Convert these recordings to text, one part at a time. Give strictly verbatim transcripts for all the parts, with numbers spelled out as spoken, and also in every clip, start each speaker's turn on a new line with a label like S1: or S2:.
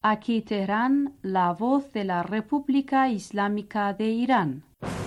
S1: Aquí Teherán, la voz de la República Islámica de Irán.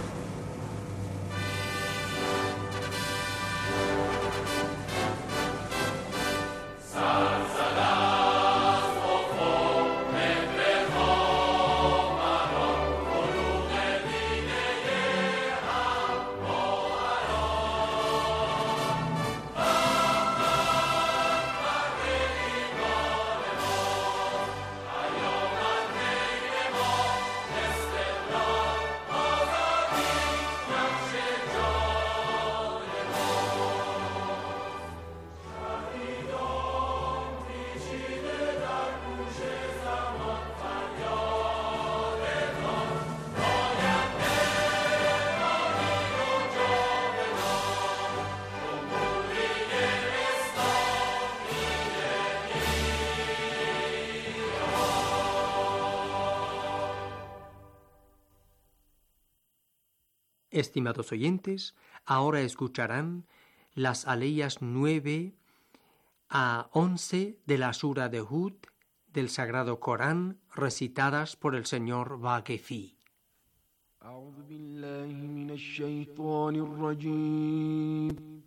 S2: Estimados oyentes, ahora escucharán las aleyas nueve a once de la Sura de Hud del Sagrado Corán, recitadas por el señor Vaquefi.
S3: أعوذ بالله من الشيطان الرجيم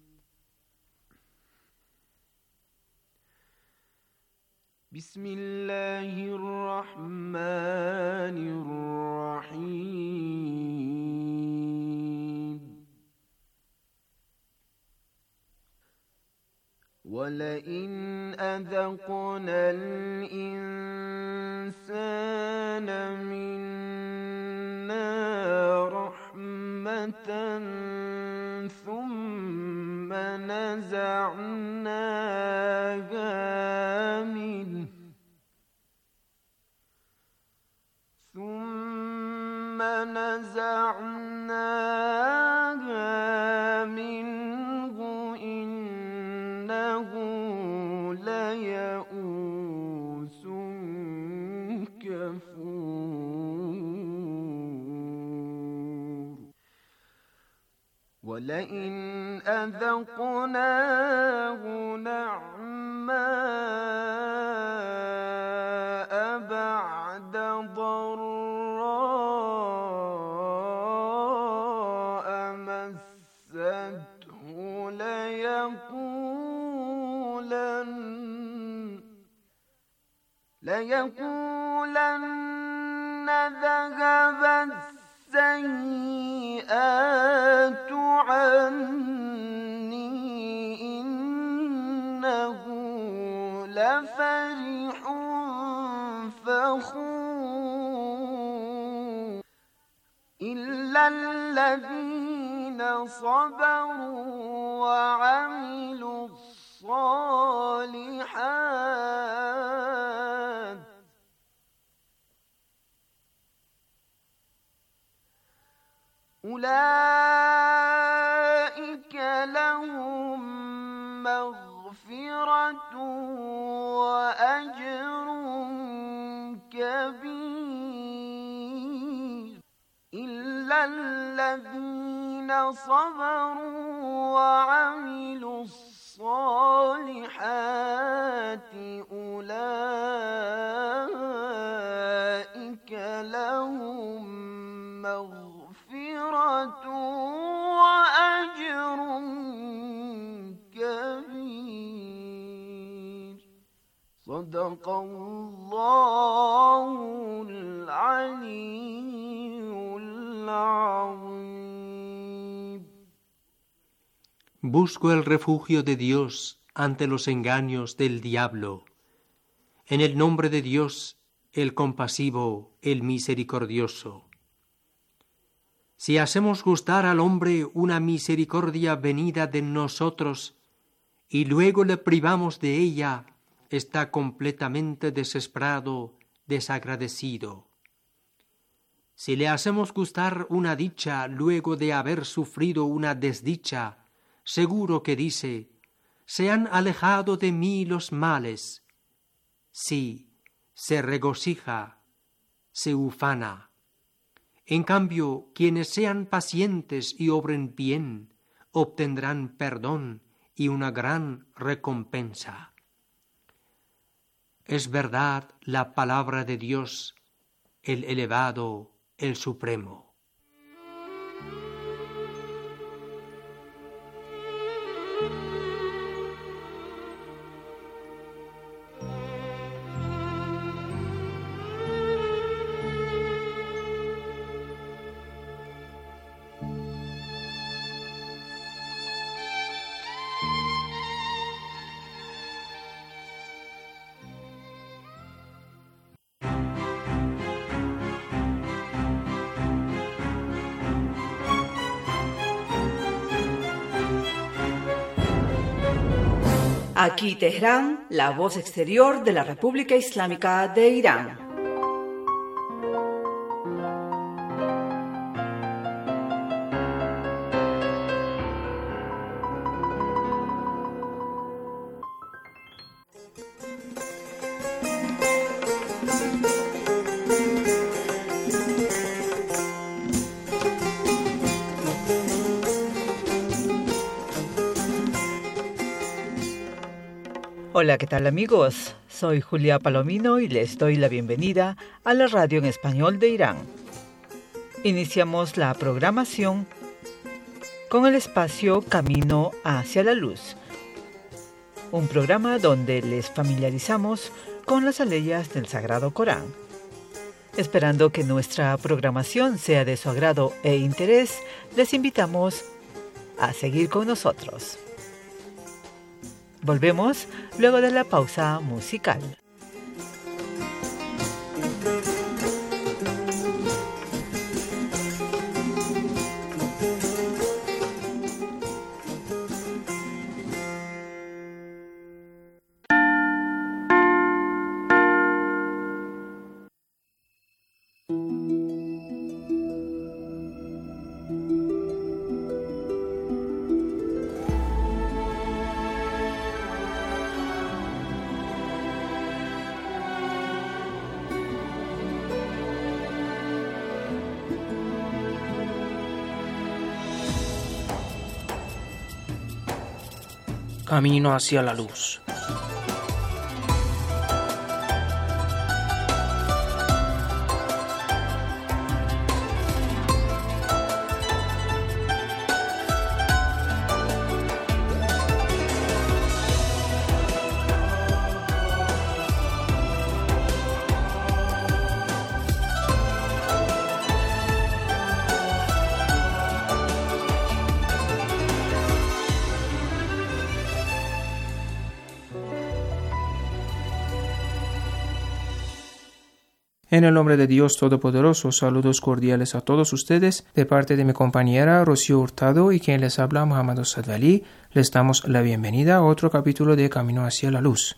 S3: بسم الله الرحمن الرحيم ولئن أذقنا الإنسان منا رحمة ثم نزعناها منه ثم نزعناها منه إنه ليئوس كفور ولئن أذقناه نعماء بعد ضراء مسته ليقولن ليقولن ذهب السيئات عني إنه لفرح فخور إلا الذين صبروا وعملوا الصالحات أولئك لهم مغفرة وأجر كبير إلا الذين صبروا وعملوا الصالحات أولئك لهم مغفرة وأجر كبير صدق الله العلي العظيم.
S2: Busco el refugio de Dios ante los engaños del diablo. En el nombre de Dios, el compasivo, el misericordioso. Si hacemos gustar al hombre una misericordia venida de nosotros y luego le privamos de ella, está completamente desesperado, desagradecido. Si le hacemos gustar una dicha luego de haber sufrido una desdicha, seguro que dice: se han alejado de mí los males. Sí, se regocija, se ufana. En cambio, quienes sean pacientes y obren bien, obtendrán perdón y una gran recompensa. es verdad la palabra de Dios, el elevado, el supremo.
S4: Aquí Teherán, la voz exterior de la República Islámica de Irán. Hola, ¿qué tal amigos? Soy Julia Palomino y les doy la bienvenida a la radio en español de Irán. Iniciamos la programación con el espacio Camino hacia la Luz, un programa donde les familiarizamos con las aleyas del Sagrado Corán. Esperando que nuestra programación sea de su agrado e interés, les invitamos a seguir con nosotros. Volvemos luego de la pausa musical.
S5: Camino hacia la luz. En el nombre de Dios Todopoderoso, saludos cordiales a todos ustedes, de parte de mi compañera Rocío Hurtado y quien les habla Muhammad Sadvali, les damos la bienvenida a otro capítulo de Camino hacia la Luz.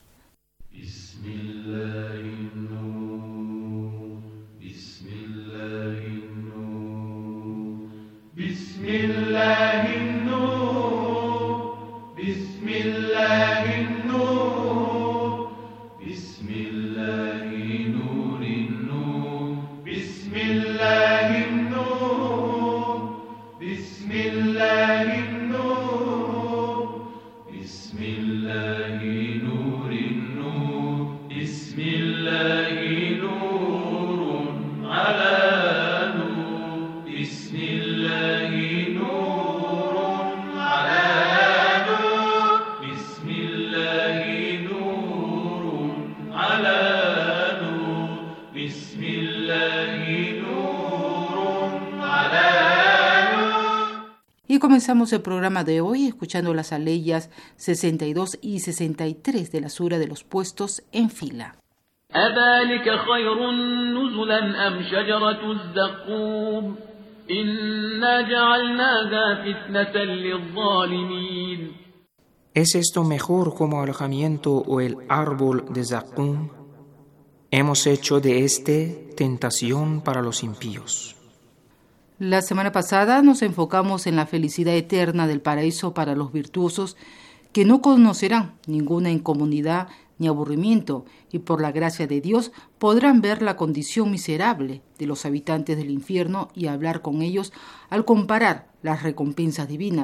S1: Y comenzamos el programa de hoy escuchando las aleyas sesenta y dos y sesenta y tres de la Sura de los puestos en fila.
S5: ¿Es esto mejor como alojamiento o el árbol de Zaqqum? Hemos hecho de este tentación para los impíos.
S1: La semana pasada nos enfocamos en la felicidad eterna del paraíso para los virtuosos que no conocerán ninguna incomunidad ni aburrimiento y por la gracia de Dios podrán ver la condición miserable de los habitantes del infierno y hablar con ellos al comparar las recompensas divinas,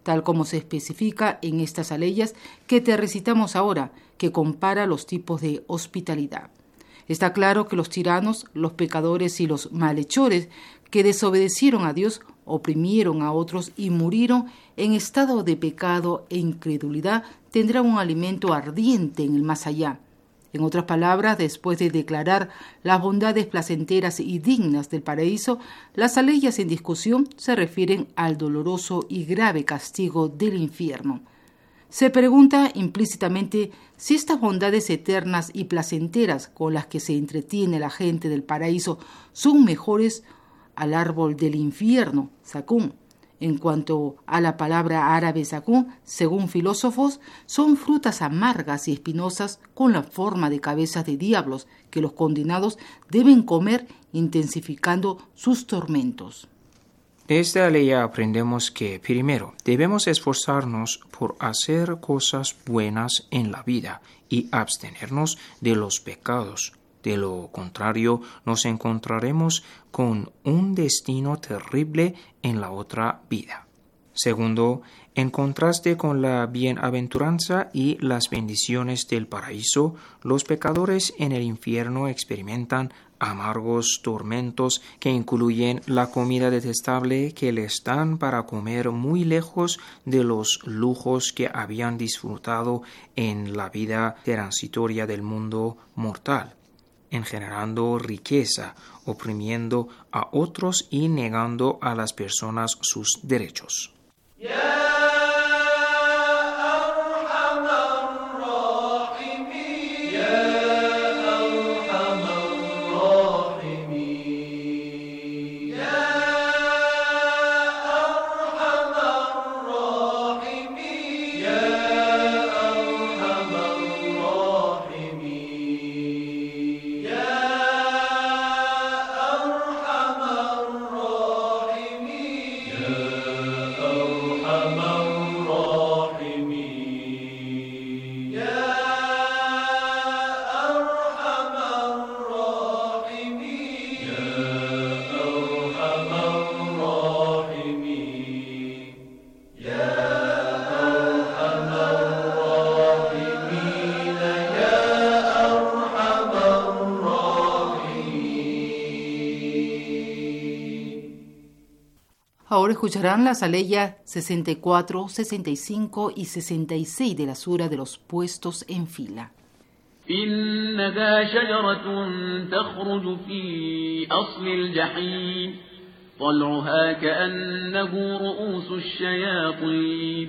S1: tal como se especifica en estas aleyas que te recitamos ahora, que compara los tipos de hospitalidad. Está claro que los tiranos, los pecadores y los malhechores que desobedecieron a Dios, oprimieron a otros y murieron en estado de pecado e incredulidad, tendrán un alimento ardiente en el más allá. En otras palabras, después de declarar las bondades placenteras y dignas del paraíso, las aleyas en discusión se refieren al doloroso y grave castigo del infierno. Se pregunta implícitamente si estas bondades eternas y placenteras con las que se entretiene la gente del paraíso son mejores al árbol del infierno, Zakún. En cuanto a la palabra árabe Zakún, según filósofos, son frutas amargas y espinosas con la forma de cabezas de diablos que los condenados deben comer, intensificando sus tormentos.
S5: De esta ley aprendemos que, primero, debemos esforzarnos por hacer cosas buenas en la vida y abstenernos de los pecados. De lo contrario, nos encontraremos con un destino terrible en la otra vida. Segundo, en contraste con la bienaventuranza y las bendiciones del paraíso, los pecadores en el infierno experimentan amargos tormentos que incluyen la comida detestable que les dan para comer muy lejos de los lujos que habían disfrutado en la vida transitoria del mundo mortal, engendrando riqueza, oprimiendo a otros y negando a las personas sus derechos. Yeah.
S1: Ahora escucharán las aleyas sesenta y cuatro, sesenta y cinco y sesenta y seis de la sura de los puestos en fila.
S6: إنها شجرة تخرج في أصل الجحيم طلعها كأنه رؤوس الشياطين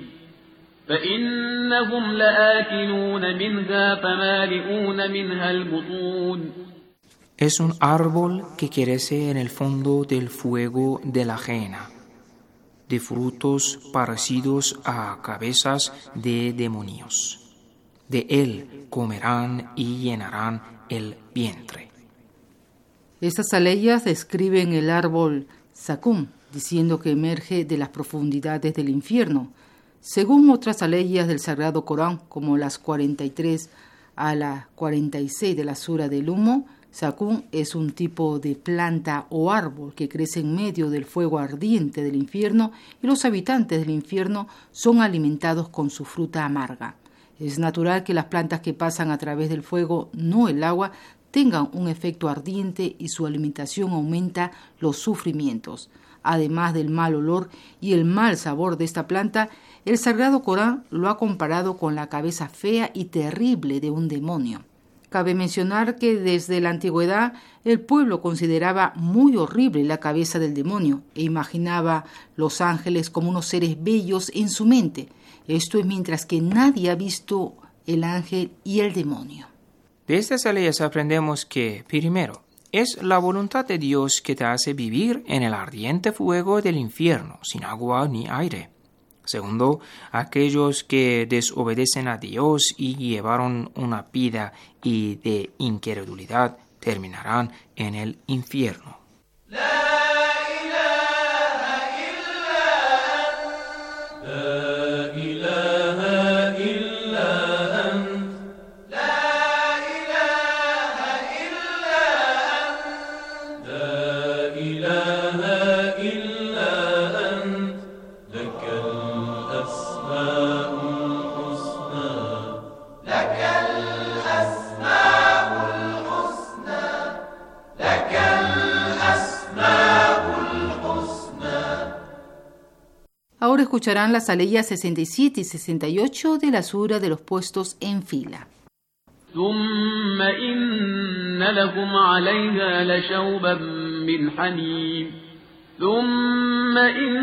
S6: فإنهم لآكلون منها فمالئون منها البطون.
S5: Es un árbol que crece en el fondo del fuego de la ajena, de frutos parecidos a cabezas de demonios. De él comerán y llenarán el vientre.
S1: Estas aleyas describen el árbol Zakún, diciendo que emerge de las profundidades del infierno. Según otras aleyas del Sagrado Corán, como las cuarenta y tres a la cuarenta y seis de la Sura del Humo, Zakún es un tipo de planta o árbol que crece en medio del fuego ardiente del infierno y los habitantes del infierno son alimentados con su fruta amarga. Es natural que las plantas que pasan a través del fuego, no el agua, tengan un efecto ardiente y su alimentación aumenta los sufrimientos. Además del mal olor y el mal sabor de esta planta, el Sagrado Corán lo ha comparado con la cabeza fea y terrible de un demonio. Cabe mencionar que desde la antigüedad el pueblo consideraba muy horrible la cabeza del demonio e imaginaba los ángeles como unos seres bellos en su mente. Esto es mientras que nadie ha visto el ángel y el demonio.
S5: De estas aleyas aprendemos que, primero, es la voluntad de Dios que te hace vivir en el ardiente fuego del infierno, sin agua ni aire. Segundo, aquellos que desobedecen a Dios y llevaron una vida y de incredulidad terminarán en el infierno.
S1: Ahora escucharán las aleyas sesenta y siete y sesenta y ocho de la sura de los puestos en fila.
S6: ثم إن لهم عليها لشوبا من حميم ثم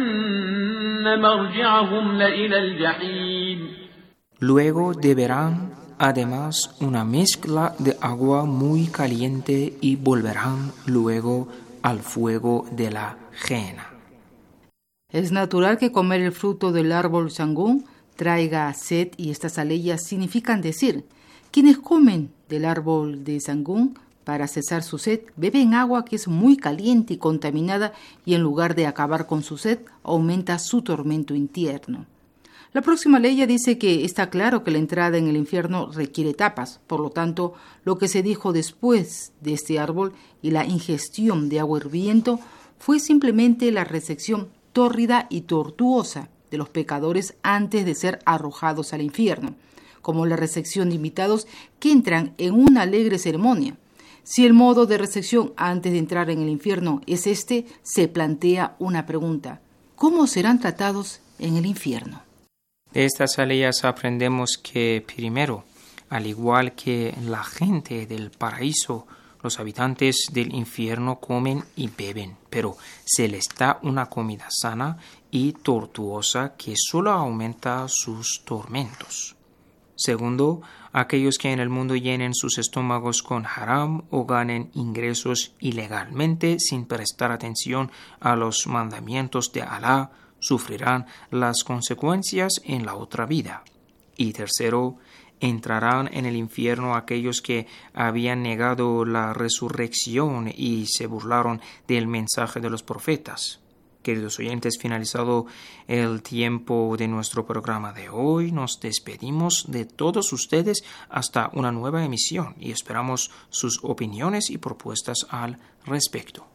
S6: إن مرجعهم لإلى الجحيم.
S5: Luego beberán además una mezcla de agua muy caliente y volverán luego al fuego de la Gehenna.
S1: Es natural que comer el fruto del árbol sangún traiga sed, y estas aleyas significan decir: quienes comen del árbol de sangún para cesar su sed beben agua que es muy caliente y contaminada, y en lugar de acabar con su sed aumenta su tormento interno. La próxima aleya dice que está claro que la entrada en el infierno requiere etapas, por lo tanto, lo que se dijo después de este árbol y la ingestión de agua hirviendo fue simplemente la recepción tórrida y tortuosa de los pecadores antes de ser arrojados al infierno, como la recepción de invitados que entran en una alegre ceremonia. Si el modo de recepción antes de entrar en el infierno es este, se plantea una pregunta: ¿cómo serán tratados en el infierno?
S5: De estas aleyas aprendemos que, primero, al igual que la gente del paraíso, los habitantes del infierno comen y beben, pero se les da una comida sana y tortuosa que solo aumenta sus tormentos. Segundo, aquellos que en el mundo llenen sus estómagos con haram o ganen ingresos ilegalmente sin prestar atención a los mandamientos de Alá, sufrirán las consecuencias en la otra vida. Y tercero, entrarán en el infierno aquellos que habían negado la resurrección y se burlaron del mensaje de los profetas. Queridos oyentes, finalizado el tiempo de nuestro programa de hoy, nos despedimos de todos ustedes hasta una nueva emisión y esperamos sus opiniones y propuestas al respecto.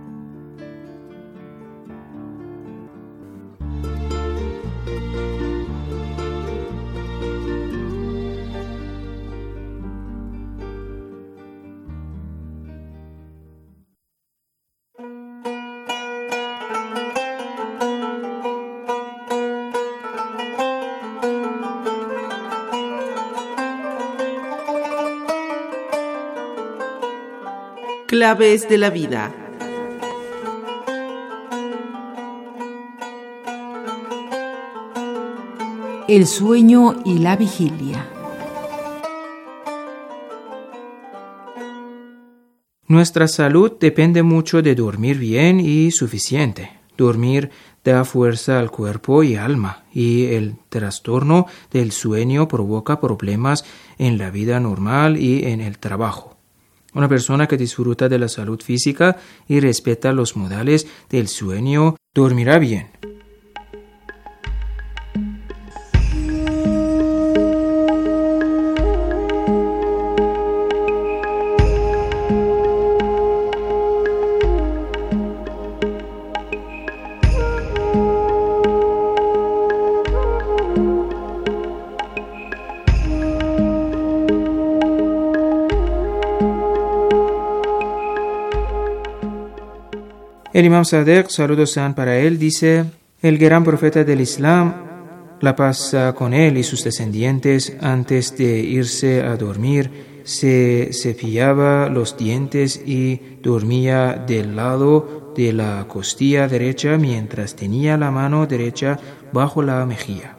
S7: Claves de la vida.
S1: El sueño y la vigilia.
S5: Nuestra salud depende mucho de dormir bien y suficiente. Dormir da fuerza al cuerpo y alma, y el trastorno del sueño provoca problemas en la vida normal y en el trabajo. Una persona que disfruta de la salud física y respeta los modales del sueño dormirá bien. El Imam Sadek, saludos sean para él, dice: el gran profeta del Islam, la paz con él y sus descendientes, antes de irse a dormir, se cepillaba los dientes y dormía del lado de la costilla derecha mientras tenía la mano derecha bajo la mejilla.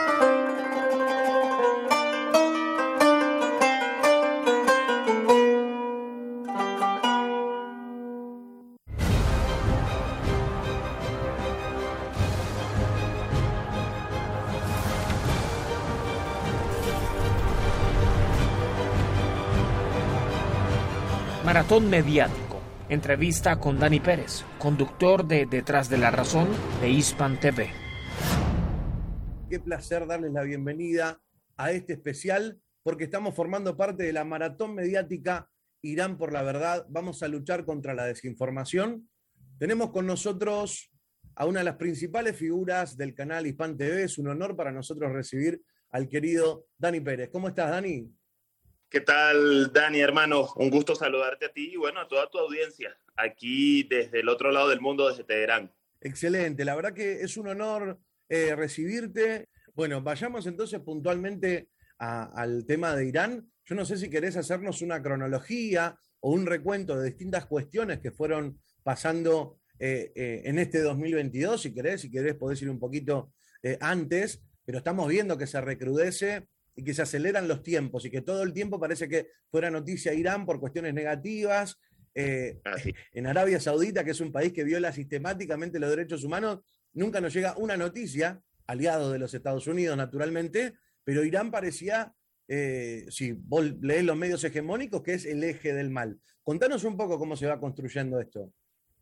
S8: Maratón mediático. Entrevista con Dani Pérez, conductor de Detrás de la Razón de Hispan T V.
S9: Qué placer darles la bienvenida a este especial, porque estamos formando parte de la maratón mediática Irán por la Verdad. Vamos a luchar contra la desinformación. Tenemos con nosotros a una de las principales figuras del canal Hispan T V. Es un honor para nosotros recibir al querido Dani Pérez. ¿Cómo estás, Dani?
S10: ¿Qué tal, Dani, hermano? Un gusto saludarte a ti y, bueno, a toda tu audiencia, aquí desde el otro lado del mundo, desde Teherán.
S9: Excelente, la verdad que es un honor eh, recibirte. Bueno, vayamos entonces puntualmente a, al tema de Irán. Yo no sé si querés hacernos una cronología o un recuento de distintas cuestiones que fueron pasando eh, eh, en este dos mil veintidós, si querés, si querés podés ir un poquito eh, antes, pero estamos viendo que se recrudece y que se aceleran los tiempos y que todo el tiempo parece que fuera noticia Irán por cuestiones negativas. Eh, en Arabia Saudita, que es un país que viola sistemáticamente los derechos humanos, nunca nos llega una noticia, aliado de los Estados Unidos naturalmente, pero Irán parecía, eh, si vos leés los medios hegemónicos, que es el eje del mal. Contanos un poco cómo se va construyendo esto.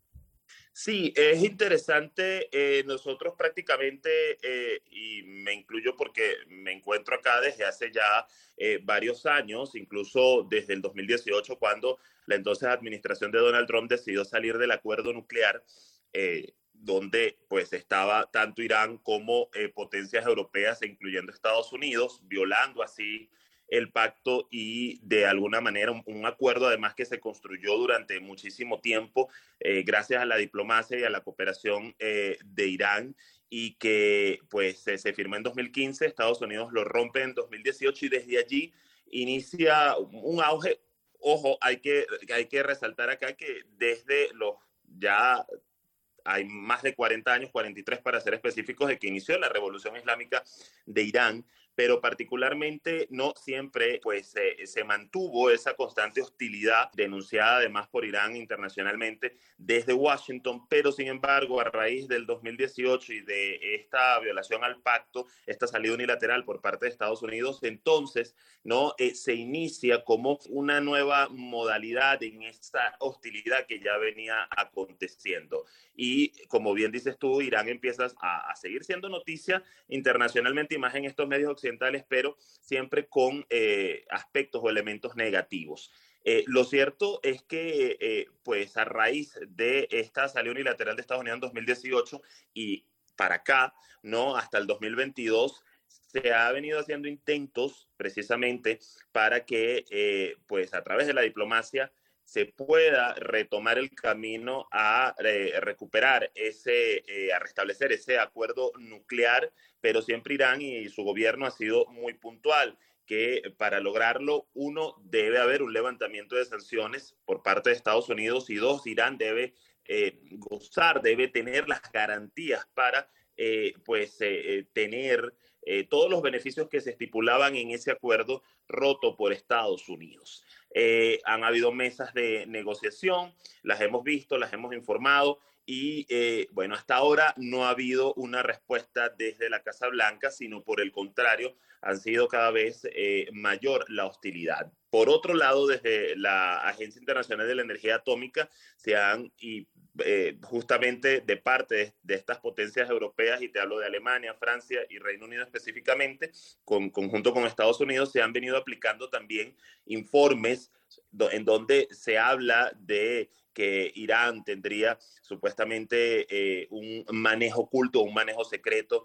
S10: Sí, es interesante. Eh, nosotros prácticamente, eh, y me incluyo porque me encuentro acá desde hace ya eh, varios años, incluso desde el dos mil dieciocho, cuando la entonces administración de Donald Trump decidió salir del acuerdo nuclear, eh, donde pues estaba tanto Irán como eh, potencias europeas, incluyendo Estados Unidos, violando así el pacto y de alguna manera un, un acuerdo además que se construyó durante muchísimo tiempo eh, gracias a la diplomacia y a la cooperación eh, de Irán, y que pues se, se firmó en dos mil quince, Estados Unidos lo rompe en dos mil dieciocho y desde allí inicia un auge. Ojo, hay que, hay que resaltar acá que desde los ya hay más de cuarenta años, cuarenta y tres para ser específicos, de que inició la Revolución Islámica de Irán, pero particularmente no siempre pues, eh, se mantuvo esa constante hostilidad denunciada además por Irán internacionalmente desde Washington, pero sin embargo a raíz del dos mil dieciocho y de esta violación al pacto, esta salida unilateral por parte de Estados Unidos, entonces no eh, se inicia como una nueva modalidad en esta hostilidad que ya venía aconteciendo. Y como bien dices tú, Irán empieza a, a seguir siendo noticia internacionalmente y más en estos medios occidentales, pero siempre con eh, aspectos o elementos negativos. Eh, lo cierto es que, eh, pues a raíz de esta salida unilateral de Estados Unidos en dos mil dieciocho y para acá, ¿no? Hasta el dos mil veintidós, se ha venido haciendo intentos precisamente para que, eh, pues a través de la diplomacia, se pueda retomar el camino a eh, recuperar ese, eh, a restablecer ese acuerdo nuclear, pero siempre Irán y su gobierno ha sido muy puntual, que para lograrlo, uno, debe haber un levantamiento de sanciones por parte de Estados Unidos, y dos, Irán debe eh, gozar, debe tener las garantías para eh, pues, eh, tener eh, todos los beneficios que se estipulaban en ese acuerdo roto por Estados Unidos. Eh, han habido mesas de negociación, las hemos visto, las hemos informado, y eh, bueno, hasta ahora no ha habido una respuesta desde la Casa Blanca, sino por el contrario, han sido cada vez eh, mayor la hostilidad. Por otro lado, desde la Agencia Internacional de la Energía Atómica se han, y eh, justamente de parte de, de estas potencias europeas, y te hablo de Alemania, Francia y Reino Unido específicamente, con, conjunto con Estados Unidos, se han venido aplicando también informes do, en donde se habla de que Irán tendría supuestamente eh, un manejo oculto, un manejo secreto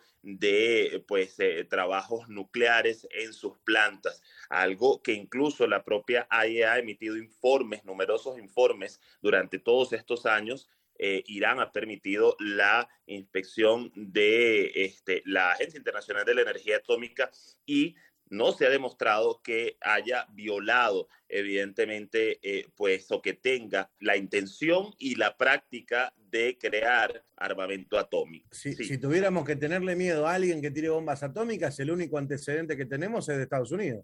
S10: de pues, eh, trabajos nucleares en sus plantas, algo que incluso la propia A I E A ha emitido informes, numerosos informes durante todos estos años. Eh, Irán ha permitido la inspección de este, la Agencia Internacional de la Energía Atómica y no se ha demostrado que haya violado, evidentemente, eh, pues, o que tenga la intención y la práctica de crear armamento atómico.
S9: Si,
S10: sí.
S9: si tuviéramos que tenerle miedo a alguien que tire bombas atómicas, el único antecedente que tenemos es de Estados Unidos.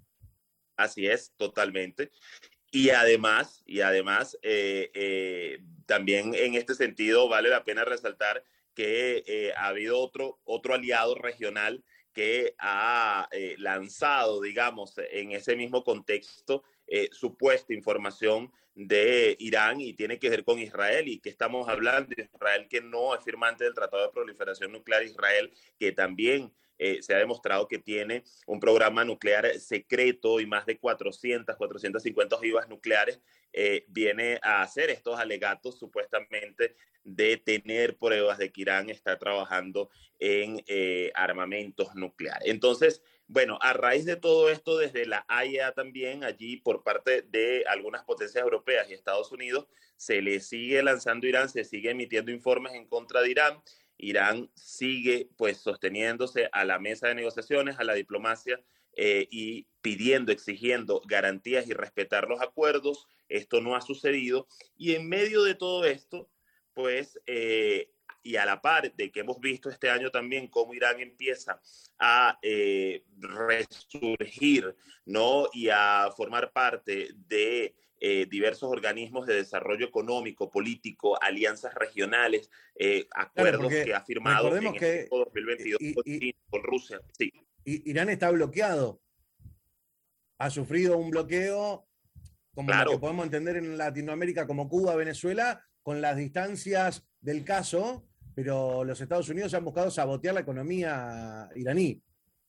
S10: Así es, totalmente. Y además, y además eh, eh, también en este sentido vale la pena resaltar que eh, ha habido otro, otro aliado regional que ha eh, lanzado, digamos, en ese mismo contexto, eh, supuesta información de Irán, y tiene que ver con Israel. ¿Y que estamos hablando? De Israel, que no es firmante del Tratado de Proliferación Nuclear. Israel, que también eh, se ha demostrado que tiene un programa nuclear secreto y más de cuatrocientas, cuatrocientas cincuenta ojivas nucleares, eh, viene a hacer estos alegatos supuestamente de tener pruebas de que Irán está trabajando en eh, armamentos nucleares. Entonces, bueno, a raíz de todo esto, desde la A I E A también, allí por parte de algunas potencias europeas y Estados Unidos, se le sigue lanzando a Irán, se sigue emitiendo informes en contra de Irán. Irán sigue pues sosteniéndose a la mesa de negociaciones, a la diplomacia eh, y pidiendo, exigiendo garantías y respetar los acuerdos. Esto no ha sucedido y en medio de todo esto, pues, eh, y a la par de que hemos visto este año también cómo Irán empieza a eh, resurgir, ¿no? Y a formar parte de eh, diversos organismos de desarrollo económico, político, alianzas regionales, eh, acuerdos
S9: claro,
S10: que ha firmado en
S9: que,
S10: este dos mil veintidós y, con,
S9: y,
S10: con Rusia. Sí.
S9: Irán está bloqueado. Ha sufrido un bloqueo como
S10: claro.
S9: lo que podemos entender en Latinoamérica como Cuba, Venezuela, con las distancias del caso, pero los Estados Unidos han buscado sabotear la economía iraní.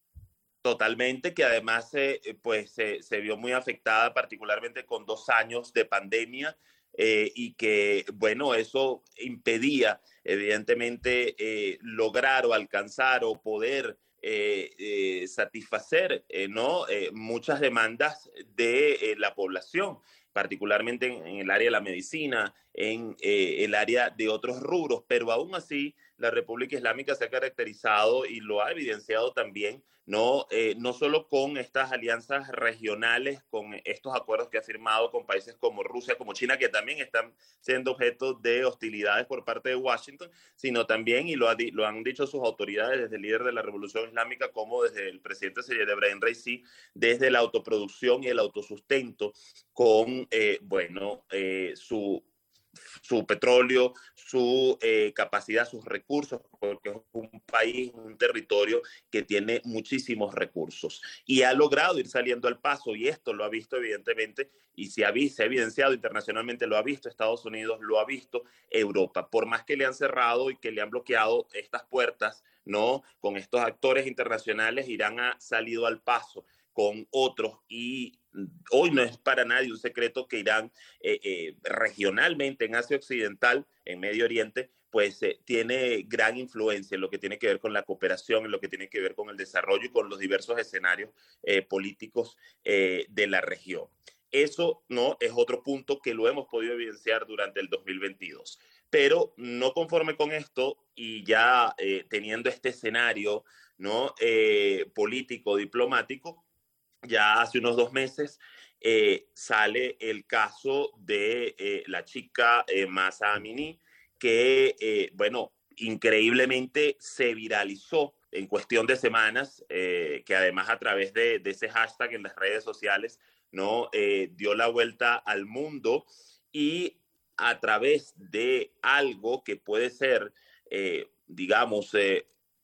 S10: Totalmente, que además eh, pues, eh, se vio muy afectada, particularmente con dos años de pandemia, eh, y que, bueno, eso impedía, evidentemente, eh, lograr o alcanzar o poder eh, eh, satisfacer eh, ¿no? eh, muchas demandas de eh, la población, particularmente en, en el área de la medicina, en eh, el área de otros rubros, pero aún así la República Islámica se ha caracterizado y lo ha evidenciado también, no, eh, no solo con estas alianzas regionales, con estos acuerdos que ha firmado con países como Rusia, como China, que también están siendo objeto de hostilidades por parte de Washington, sino también, y lo, ha, lo han dicho sus autoridades, desde el líder de la Revolución Islámica, como desde el presidente Seyed Ebrahim Raisi, desde la autoproducción y el autosustento con, eh, bueno, eh, su su petróleo, su eh, capacidad, sus recursos, porque es un país, un territorio que tiene muchísimos recursos y ha logrado ir saliendo al paso, y esto lo ha visto evidentemente, y se ha, se ha evidenciado internacionalmente, lo ha visto Estados Unidos, lo ha visto Europa, por más que le han cerrado y que le han bloqueado estas puertas, ¿no? Con estos actores internacionales, Irán ha salido al paso con otros, y hoy no es para nadie un secreto que Irán eh, eh, regionalmente en Asia Occidental, en Medio Oriente, pues eh, tiene gran influencia en lo que tiene que ver con la cooperación, en lo que tiene que ver con el desarrollo y con los diversos escenarios eh, políticos eh, de la región. Eso no es otro punto que lo hemos podido evidenciar durante el dos mil veintidós. Pero no conforme con esto y ya eh, teniendo este escenario, ¿no? eh, político, diplomático, ya hace unos dos meses eh, sale el caso de eh, la chica eh, Mahsa Amini, que, eh, bueno, increíblemente se viralizó en cuestión de semanas, eh, que además a través de, de ese hashtag en las redes sociales, ¿no? eh, dio la vuelta al mundo, y a través de algo que puede ser, eh, digamos, eh,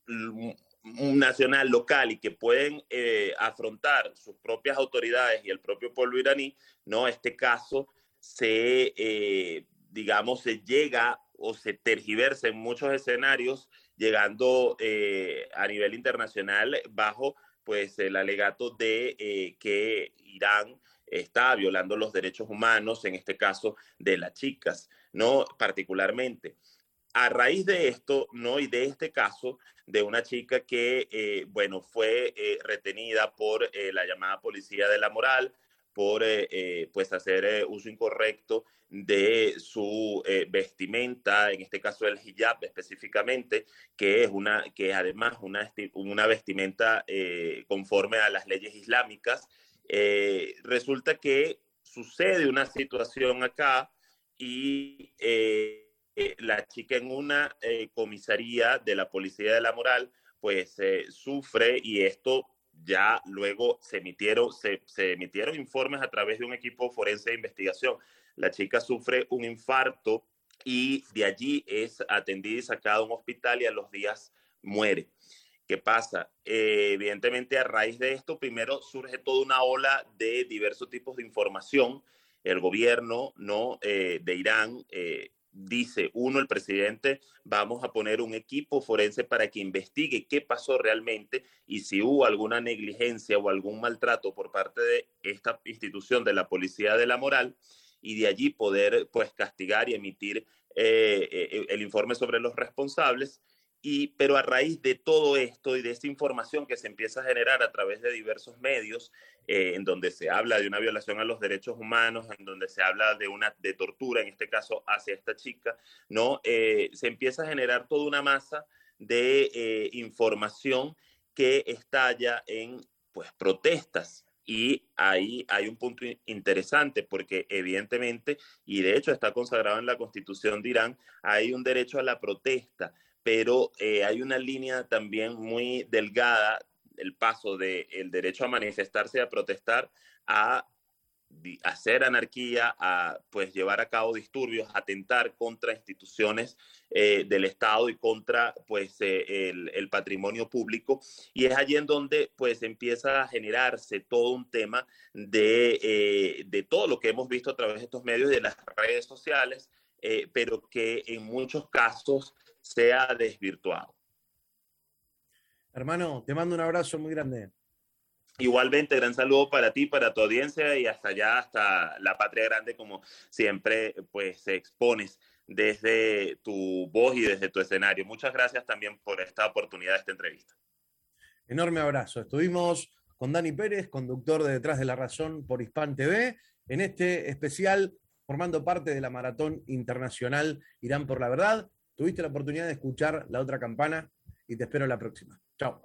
S10: un nacional local y que pueden eh, afrontar sus propias autoridades y el propio pueblo iraní, ¿no? Este caso se, eh, digamos, se llega o se tergiversa en muchos escenarios, llegando eh, a nivel internacional bajo pues el alegato de eh, que Irán está violando los derechos humanos, en este caso de las chicas, ¿no? Particularmente. A raíz de esto, ¿no? Y de este caso de una chica que, eh, bueno, fue eh, retenida por eh, la llamada policía de la moral, por eh, eh, pues hacer eh, uso incorrecto de su eh, vestimenta, en este caso el hijab específicamente, que es una, que es además una, una vestimenta eh, conforme a las leyes islámicas. Eh, resulta que sucede una situación acá y eh, Eh, la chica en una eh, comisaría de la Policía de la Moral, pues eh, sufre, y esto ya luego se emitieron, se, se emitieron informes a través de un equipo forense de investigación. La chica sufre un infarto y de allí es atendida y sacada a un hospital y a los días muere. ¿Qué pasa? Eh, evidentemente a raíz de esto primero surge toda una ola de diversos tipos de información. El gobierno, ¿no? eh, de Irán eh, dice, uno, el presidente, vamos a poner un equipo forense para que investigue qué pasó realmente y si hubo alguna negligencia o algún maltrato por parte de esta institución de la Policía de la Moral, y de allí poder pues castigar y emitir eh, eh, el informe sobre los responsables. Y, pero a raíz de todo esto y de esta información que se empieza a generar a través de diversos medios, eh, en donde se habla de una violación a los derechos humanos, en donde se habla de una de tortura, en este caso hacia esta chica, ¿no? Eh, se empieza a generar toda una masa de eh, información que estalla en, pues, protestas. Y ahí hay un punto interesante porque evidentemente, y de hecho está consagrado en la Constitución de Irán, hay un derecho a la protesta, pero eh, hay una línea también muy delgada, el paso del derecho a manifestarse y a protestar a hacer anarquía, a pues llevar a cabo disturbios, atentar contra instituciones eh, del Estado y contra pues eh, el, el patrimonio público, y es allí en donde pues empieza a generarse todo un tema de, eh, de todo lo que hemos visto a través de estos medios y de las redes sociales, eh, pero que en muchos casos se ha desvirtuado.
S9: Hermano, te mando un abrazo muy grande.
S10: Igualmente, gran saludo para ti, para tu audiencia y hasta allá, hasta la Patria Grande, como siempre, pues, expones desde tu voz y desde tu escenario. Muchas gracias también por esta oportunidad de esta entrevista.
S9: Enorme abrazo. Estuvimos con Dani Pérez, conductor de Detrás de la Razón por Hispan T V, en este especial formando parte de la Maratón Internacional Irán por la Verdad. Tuviste la oportunidad de escuchar La Otra Campana y te espero la próxima. Chao.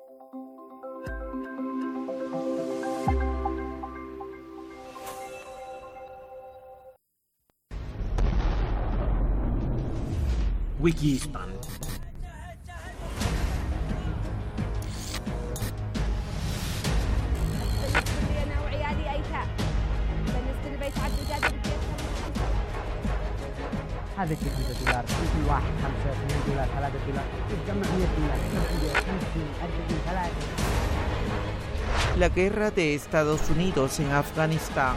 S8: Wiki Hispan.
S11: هذا كيف دولار كل واحد خمسة اثنين دولار ثلاثة دولار يتجمع مية دولار خمسين أربعين ثلاثة.
S12: La guerra de Estados Unidos en Afganistán.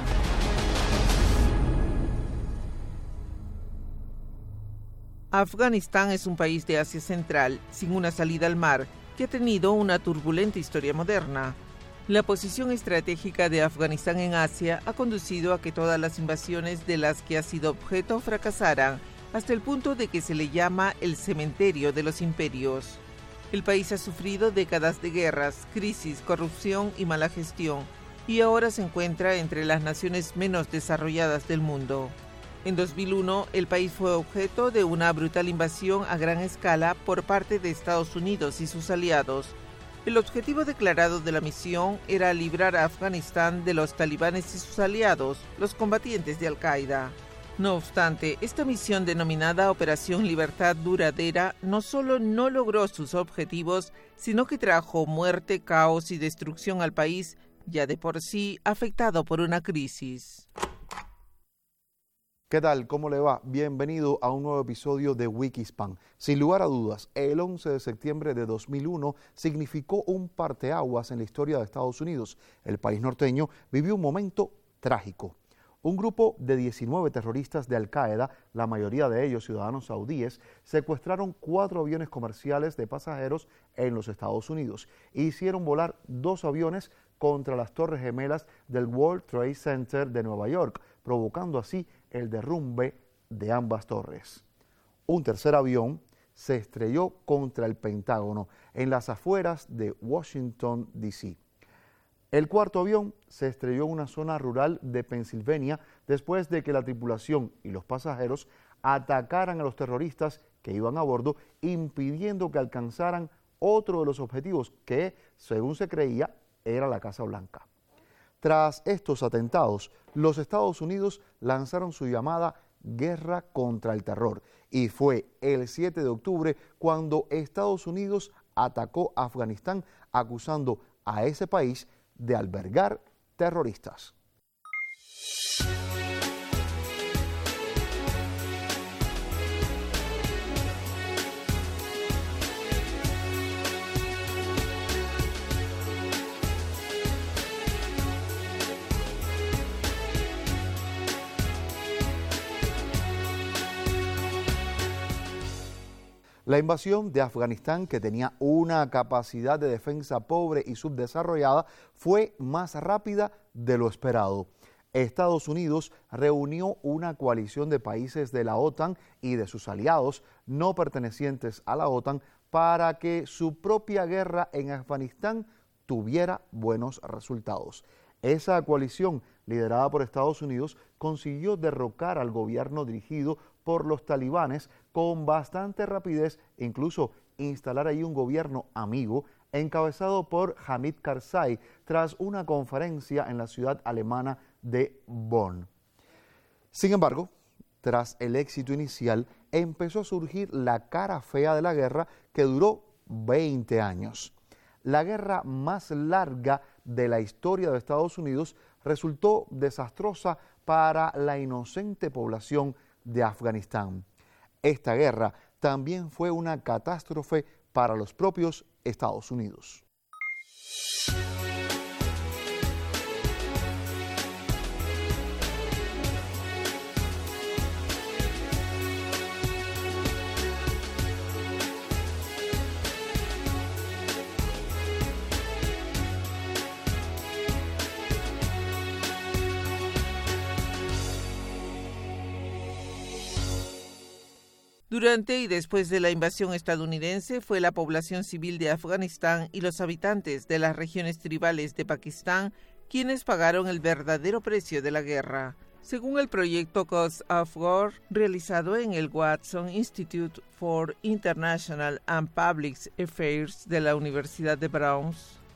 S12: Afganistán es un país de Asia Central, sin una salida al mar, que ha tenido una turbulenta historia moderna. La posición estratégica de Afganistán en Asia ha conducido a que todas las invasiones de las que ha sido objeto fracasaran, hasta el punto de que se le llama el cementerio de los imperios. El país ha sufrido décadas de guerras, crisis, corrupción y mala gestión, y ahora se encuentra entre las naciones menos desarrolladas del mundo. En dos mil uno, el país fue objeto de una brutal invasión a gran escala por parte de Estados Unidos y sus aliados. El objetivo declarado de la misión era librar a Afganistán de los talibanes y sus aliados, los combatientes de Al-Qaeda. No obstante, esta misión denominada Operación Libertad Duradera no solo no logró sus objetivos, sino que trajo muerte, caos y destrucción al país, ya de por sí afectado por una crisis.
S13: ¿Qué tal? ¿Cómo le va? Bienvenido a un nuevo episodio de Wikispan. Sin lugar a dudas, el once de septiembre de dos mil uno significó un parteaguas en la historia de Estados Unidos. El país norteño vivió un momento trágico. Un grupo de diecinueve terroristas de Al-Qaeda, la mayoría de ellos ciudadanos saudíes, secuestraron cuatro aviones comerciales de pasajeros en los Estados Unidos e hicieron volar dos aviones contra las Torres Gemelas del World Trade Center de Nueva York, provocando así el derrumbe de ambas torres. Un tercer avión se estrelló contra el Pentágono en las afueras de Washington, D C El cuarto avión se estrelló en una zona rural de Pensilvania después de que la tripulación y los pasajeros atacaran a los terroristas que iban a bordo, impidiendo que alcanzaran otro de los objetivos que, según se creía, era la Casa Blanca. Tras estos atentados, los Estados Unidos lanzaron su llamada Guerra contra el Terror y fue el siete de octubre cuando Estados Unidos atacó a Afganistán acusando a ese país de albergar terroristas. La invasión de Afganistán, que tenía una capacidad de defensa pobre y subdesarrollada, fue más rápida de lo esperado. Estados Unidos reunió una coalición de países de la OTAN y de sus aliados no pertenecientes a la OTAN para que su propia guerra en Afganistán tuviera buenos resultados. Esa coalición, liderada por Estados Unidos, consiguió derrocar al gobierno dirigido por los talibanes con bastante rapidez, e incluso instalar ahí un gobierno amigo encabezado por Hamid Karzai tras una conferencia en la ciudad alemana de Bonn. Sin embargo, tras el éxito inicial, empezó a surgir la cara fea de la guerra que duró veinte años. La guerra más larga de la historia de Estados Unidos resultó desastrosa para la inocente población de Afganistán. Esta guerra también fue una catástrofe para los propios Estados Unidos.
S12: Durante y después de la invasión estadounidense, fue la población civil de Afganistán y los habitantes de las regiones tribales de Pakistán quienes pagaron el verdadero precio de la guerra. Según el proyecto Cost of War, realizado en el Watson Institute for International and Public Affairs de la Universidad de Brown,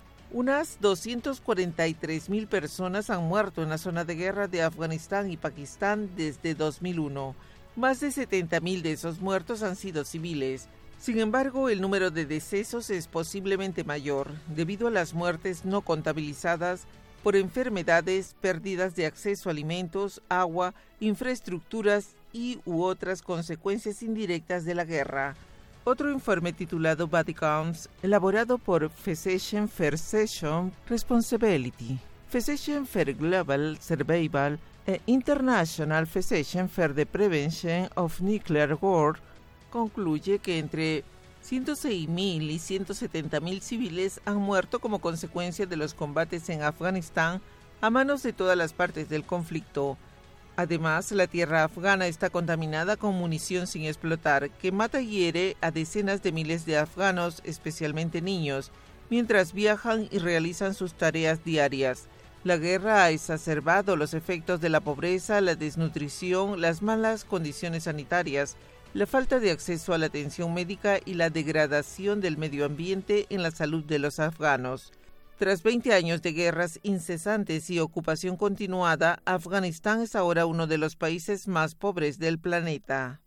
S12: unas doscientas cuarenta y tres mil personas han muerto en la zona de guerra de Afganistán y Pakistán desde dos mil uno. Más de setenta mil de esos muertos han sido civiles. Sin embargo, el número de decesos es posiblemente mayor, debido a las muertes no contabilizadas por enfermedades, pérdidas de acceso a alimentos, agua, infraestructuras y u otras consecuencias indirectas de la guerra. Otro informe titulado Body Counts, elaborado por Physicians for Session Responsibility, Physicians for Global Survival e International Physicians for the Prevention of Nuclear War, concluye que entre ciento seis mil y ciento setenta mil civiles han muerto como consecuencia de los combates en Afganistán a manos de todas las partes del conflicto. Además, la tierra afgana está contaminada con munición sin explotar, que mata y hiere a decenas de miles de afganos, especialmente niños, mientras viajan y realizan sus tareas diarias. La guerra ha exacerbado los efectos de la pobreza, la desnutrición, las malas condiciones sanitarias, la falta de acceso a la atención médica y la degradación del medio ambiente en la salud de los afganos. Tras veinte años de guerras incesantes y ocupación continuada, Afganistán es ahora uno de los países más pobres del planeta.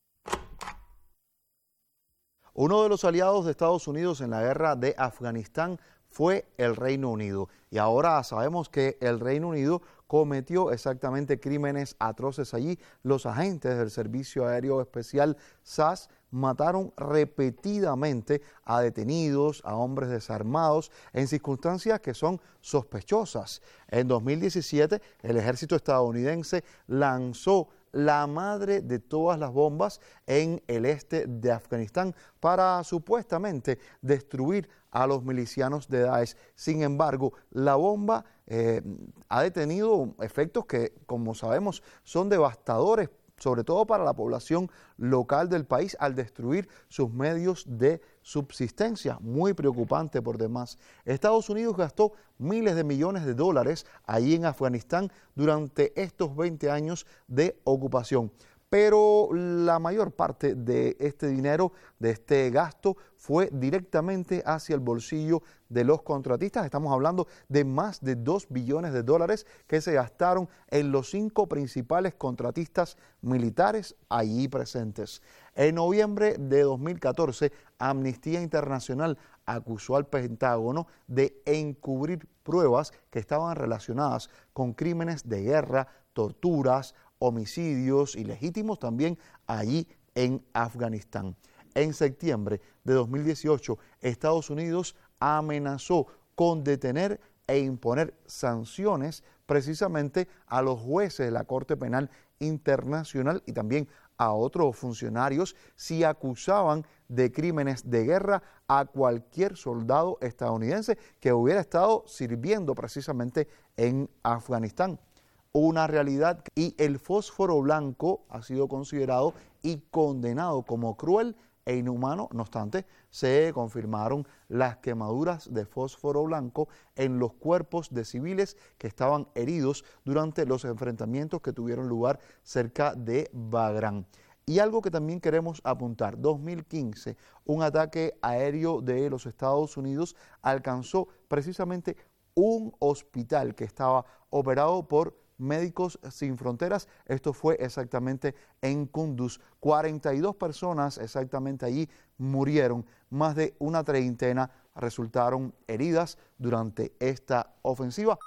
S13: Uno de los aliados de Estados Unidos en la guerra de Afganistán fue el Reino Unido. Y ahora sabemos que el Reino Unido cometió exactamente crímenes atroces allí. Los agentes del Servicio Aéreo Especial S A S mataron repetidamente a detenidos, a hombres desarmados, en circunstancias que son sospechosas. En dos mil diecisiete, el ejército estadounidense lanzó la madre de todas las bombas en el este de Afganistán para supuestamente destruir a los milicianos de Daesh. Sin embargo, la bomba eh, ha detenido efectos que, como sabemos, son devastadores, sobre todo para la población local del país, al destruir sus medios de subsistencia. Muy preocupante por demás. Estados Unidos gastó miles de millones de dólares allí en Afganistán durante estos veinte años de ocupación. Pero la mayor parte de este dinero, de este gasto, fue directamente hacia el bolsillo de los contratistas. Estamos hablando de más de dos billones de dólares que se gastaron en los cinco principales contratistas militares allí presentes. En noviembre de dos mil catorce, Amnistía Internacional acusó al Pentágono de encubrir pruebas que estaban relacionadas con crímenes de guerra, torturas, homicidios ilegítimos también allí en Afganistán. En septiembre de dos mil dieciocho, Estados Unidos amenazó con detener e imponer sanciones precisamente a los jueces de la Corte Penal Internacional y también a otros funcionarios si acusaban de crímenes de guerra a cualquier soldado estadounidense que hubiera estado sirviendo precisamente en Afganistán. Una realidad, y el fósforo blanco ha sido considerado y condenado como cruel e inhumano. No obstante, se confirmaron las quemaduras de fósforo blanco en los cuerpos de civiles que estaban heridos durante los enfrentamientos que tuvieron lugar cerca de Bagrán. Y algo que también queremos apuntar, dos mil quince, un ataque aéreo de los Estados Unidos alcanzó precisamente un hospital que estaba operado por Médicos Sin Fronteras. Esto fue exactamente en Kunduz. cuarenta y dos personas exactamente allí murieron, más de una treintena resultaron heridas durante esta ofensiva.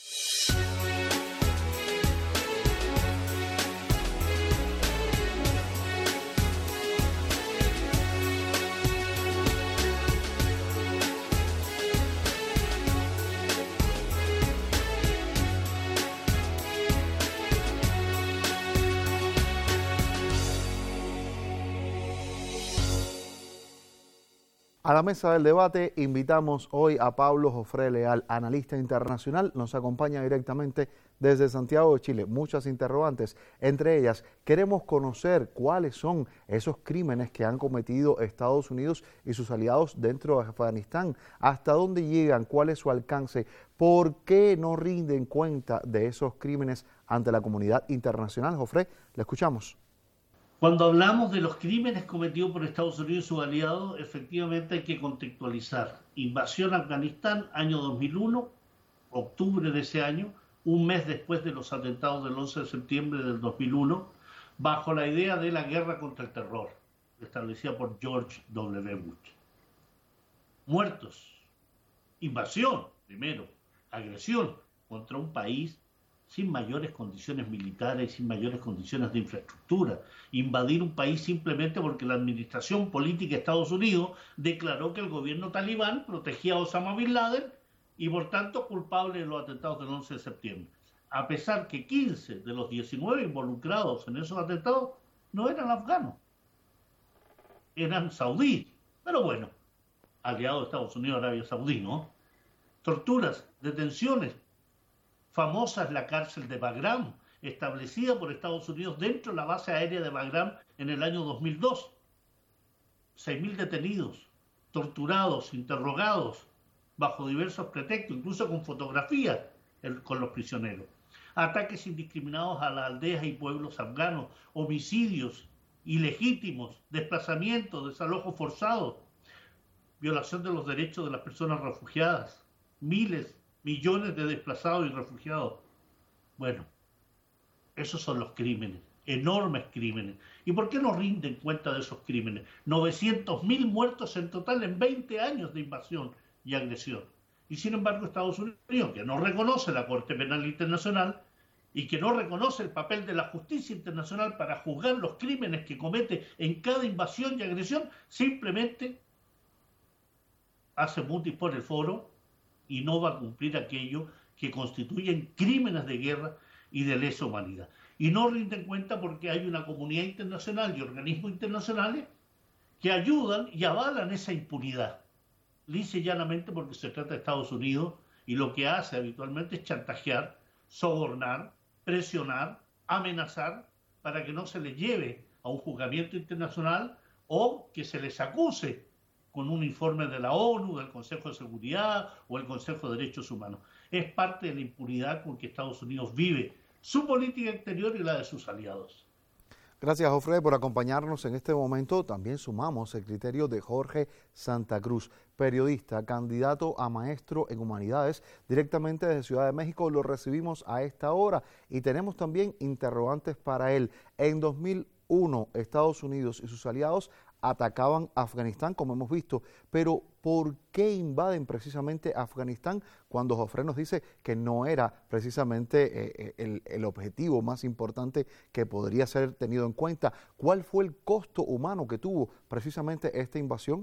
S13: A la mesa del debate invitamos hoy a Pablo Jofré Leal, analista internacional. Nos acompaña directamente desde Santiago de Chile. Muchas interrogantes, entre ellas queremos conocer cuáles son esos crímenes que han cometido Estados Unidos y sus aliados dentro de Afganistán, hasta dónde llegan, cuál es su alcance, por qué no rinden cuenta de esos crímenes ante la comunidad internacional. Jofré, le escuchamos.
S14: Cuando hablamos de los crímenes cometidos por Estados Unidos y sus aliados, efectivamente hay que contextualizar. Invasión a Afganistán, año dos mil uno, octubre de ese año, un mes después de los atentados del once de septiembre del dos mil uno, bajo la idea de la guerra contra el terror, establecida por George doble u. Bush. Muertos, invasión, primero, agresión contra un país sin mayores condiciones militares, sin mayores condiciones de infraestructura. Invadir un país simplemente porque la administración política de Estados Unidos declaró que el gobierno talibán protegía a Osama Bin Laden y por tanto culpable de los atentados del once de septiembre. A pesar que quince de los diecinueve involucrados en esos atentados no eran afganos, eran saudíes. Pero bueno, aliados de Estados Unidos, Arabia Saudí, ¿no? Torturas, detenciones. Famosa es la cárcel de Bagram, establecida por Estados Unidos dentro de la base aérea de Bagram en el año dos mil dos. seis mil detenidos, torturados, interrogados, bajo diversos pretextos, incluso con fotografías el, con los prisioneros. Ataques indiscriminados a las aldeas y pueblos afganos, homicidios ilegítimos, desplazamientos, desalojos forzados, violación de los derechos de las personas refugiadas, miles millones de desplazados y refugiados. Bueno, esos son los crímenes, enormes crímenes. ¿Y por qué no rinden cuenta de esos crímenes? novecientos mil muertos en total en veinte años de invasión y agresión. Y sin embargo Estados Unidos, que no reconoce la Corte Penal Internacional y que no reconoce el papel de la justicia internacional para juzgar los crímenes que comete en cada invasión y agresión, simplemente hace mutis por el foro y no va a cumplir aquello que constituyen crímenes de guerra y de lesa humanidad. Y no rinden cuenta porque hay una comunidad internacional y organismos internacionales que ayudan y avalan esa impunidad. Lisa y llanamente porque se trata de Estados Unidos y lo que hace habitualmente es chantajear, sobornar, presionar, amenazar para que no se les lleve a un juzgamiento internacional o que se les acuse con un informe de la ONU, del Consejo de Seguridad o el Consejo de Derechos Humanos. Es parte de la impunidad con que Estados Unidos vive su política exterior y la de sus aliados.
S13: Gracias, Jofré, por acompañarnos en este momento. También sumamos el criterio de Jorge Santa Cruz, periodista, candidato a maestro en humanidades, directamente desde Ciudad de México. Lo recibimos a esta hora y tenemos también interrogantes para él. En dos mil uno, Estados Unidos y sus aliados atacaban Afganistán, como hemos visto, pero ¿por qué invaden precisamente Afganistán cuando Jofré nos dice que no era precisamente eh, el, el objetivo más importante que podría ser tenido en cuenta? ¿Cuál fue el costo humano que tuvo precisamente esta invasión?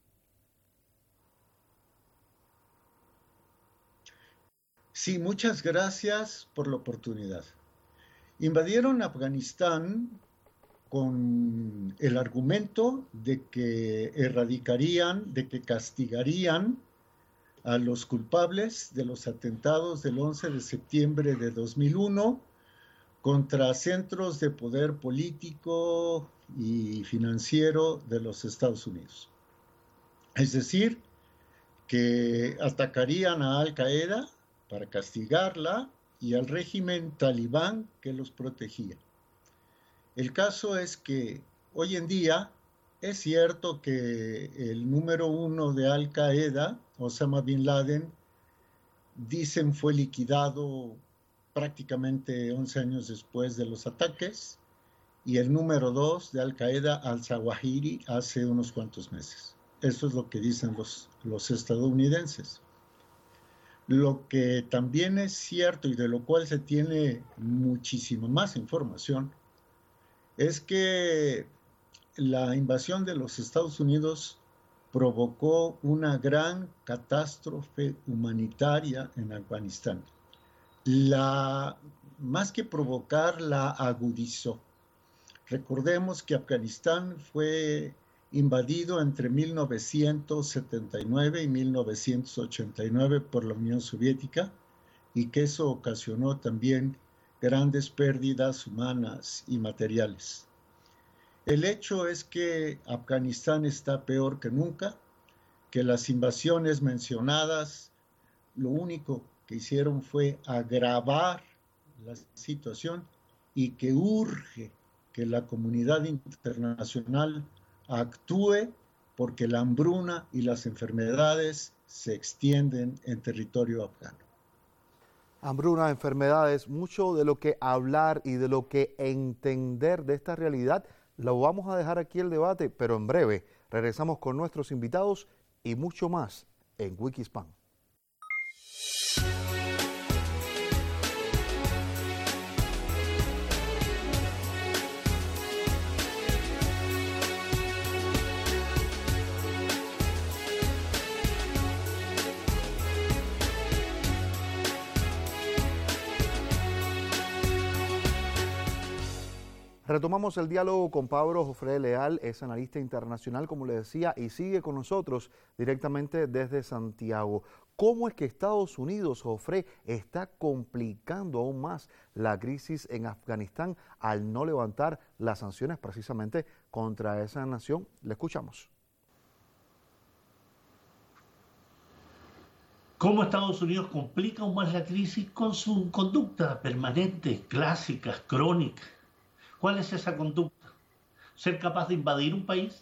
S15: Sí, muchas gracias por la oportunidad. Invadieron Afganistán con el argumento de que erradicarían, de que castigarían a los culpables de los atentados del once de septiembre de dos mil uno contra centros de poder político, y financiero de los Estados Unidos. Es decir, que atacarían a Al Qaeda para castigarla y al régimen talibán que los protegía. El caso es que hoy en día es cierto que el número uno de Al Qaeda, Osama Bin Laden, dicen fue liquidado prácticamente once años después de los ataques, y el número dos de Al Qaeda, al-Zawahiri, hace unos cuantos meses. Eso es lo que dicen los, los estadounidenses. Lo que también es cierto y de lo cual se tiene muchísima más información es que la invasión de los Estados Unidos provocó una gran catástrofe humanitaria en Afganistán. La, más que provocar, la agudizó. Recordemos que Afganistán fue invadido entre mil novecientos setenta y nueve y mil novecientos ochenta y nueve por la Unión Soviética, y que eso ocasionó también grandes pérdidas humanas y materiales. El hecho es que Afganistán está peor que nunca, que las invasiones mencionadas lo único que hicieron fue agravar la situación, y que urge que la comunidad internacional actúe porque la hambruna y las enfermedades se extienden en territorio afgano.
S13: Hambruna, enfermedades, mucho de lo que hablar y de lo que entender de esta realidad lo vamos a dejar aquí el debate, pero en breve regresamos con nuestros invitados y mucho más en Wikispan. Retomamos el diálogo con Pablo Jofré Leal, es analista internacional, como le decía, y sigue con nosotros directamente desde Santiago. ¿Cómo es que Estados Unidos, Jofré, está complicando aún más la crisis en Afganistán al no levantar las sanciones precisamente contra esa nación? Le escuchamos.
S14: ¿Cómo Estados Unidos complica aún más la crisis con su conducta permanente, clásica, crónica? ¿Cuál es esa conducta? Ser capaz de invadir un país,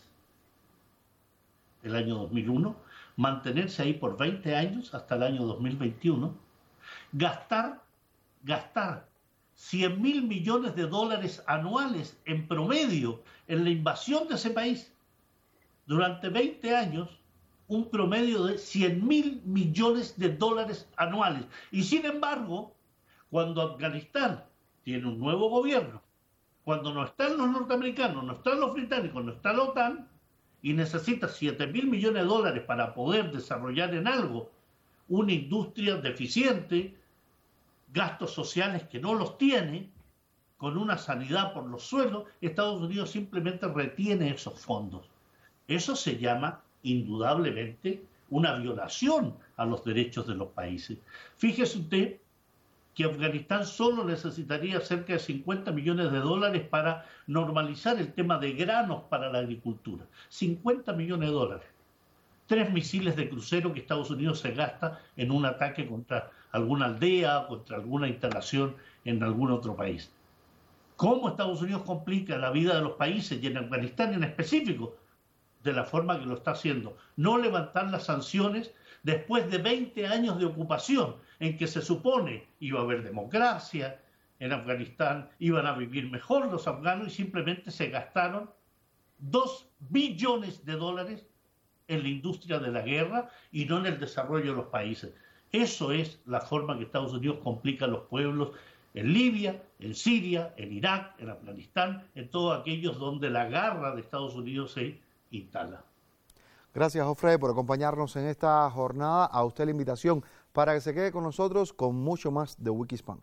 S14: el año dos mil uno, mantenerse ahí por veinte años hasta el año dos mil veintiuno, gastar, gastar cien mil millones de dólares anuales en promedio en la invasión de ese país. Durante veinte años, un promedio de cien mil millones de dólares anuales. Y sin embargo, cuando Afganistán tiene un nuevo gobierno, cuando no están los norteamericanos, no están los británicos, no está la OTAN, y necesita siete mil millones de dólares para poder desarrollar en algo una industria deficiente, gastos sociales que no los tiene, con una sanidad por los suelos, Estados Unidos simplemente retiene esos fondos. Eso se llama, indudablemente, una violación a los derechos de los países. Fíjese usted que Afganistán solo necesitaría cerca de cincuenta millones de dólares para normalizar el tema de granos para la agricultura. cincuenta millones de dólares. Tres misiles de crucero que Estados Unidos se gasta en un ataque contra alguna aldea, contra alguna instalación en algún otro país. ¿Cómo Estados Unidos complica la vida de los países, y en Afganistán en específico? De la forma que lo está haciendo. No levantar las sanciones después de veinte años de ocupación, en que se supone iba a haber democracia en Afganistán, iban a vivir mejor los afganos, y simplemente se gastaron dos billones de dólares en la industria de la guerra y no en el desarrollo de los países. Eso es la forma que Estados Unidos complica a los pueblos en Libia, en Siria, en Irak, en Afganistán, en todos aquellos donde la garra de Estados Unidos se instala.
S13: Gracias, Jofré, por acompañarnos en esta jornada. A usted la invitación para que se quede con nosotros con mucho más de Wikispan.